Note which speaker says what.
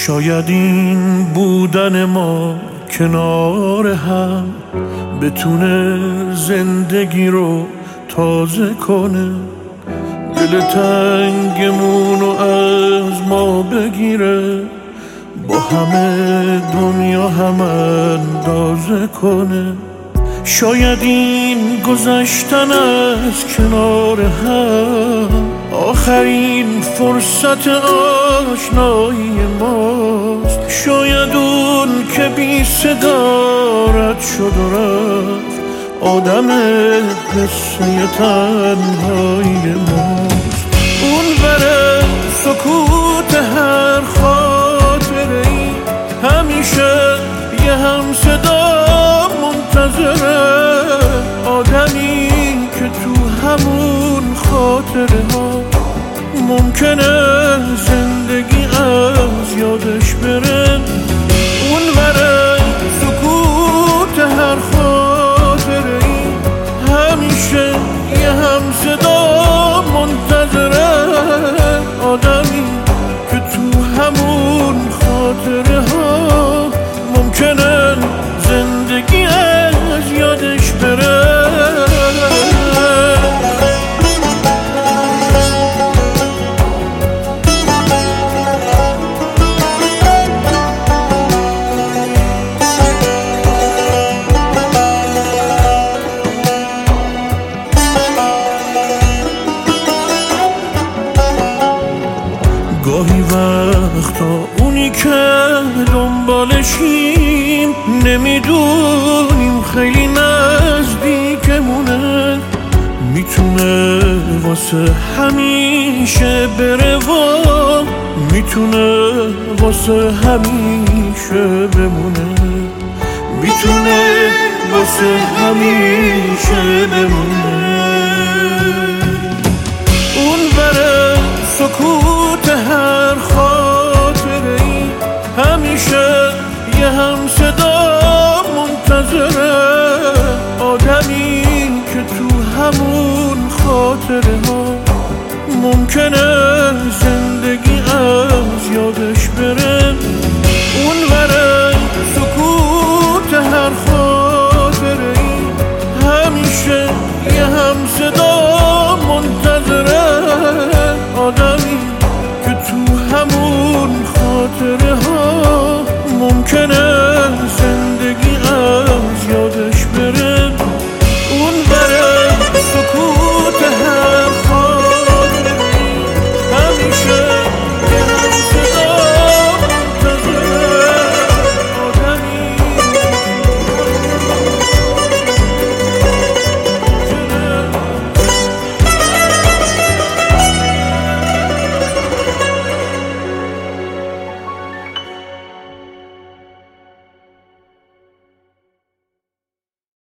Speaker 1: شاید این بودن ما کنار هم بتونه زندگی رو تازه کنه، دل تنگمون رو از ما بگیره، با همه دنیا هم اندازه کنه. شاید این گذشتن از کنار هم آخرین فرصت آشنایی ماست. شاید اون که بی صدا رد شد و رفت آدم قصه تنهایی ماست. اون بره سکوت هر خاطره ای همیشه یه هم صدا منتظره، آدمی که تو همون خاطره ها ممکنه زندگی از یادش بره. اون بره سکوت هر خاطره ای همیشه یه هم صدا منتظره، آدمی که تو همون خاطره ها ممکنه زندگی از یادش بره. گاهی وقتا اونی که دنبالشیم نمیدونیم خیلی نزدیکمونه، میتونه واسه همیشه بره و میتونه واسه همیشه بمونه، میتونه واسه همیشه بمونه. اون بره سکوت هر خاطره ای همیشه یه هم صدا منتظره، آدمی که تو همون خاطره ها ممکنه زندگی از یادش بره. اون بره سکوت هر خاطره ای همیشه یه هم صدا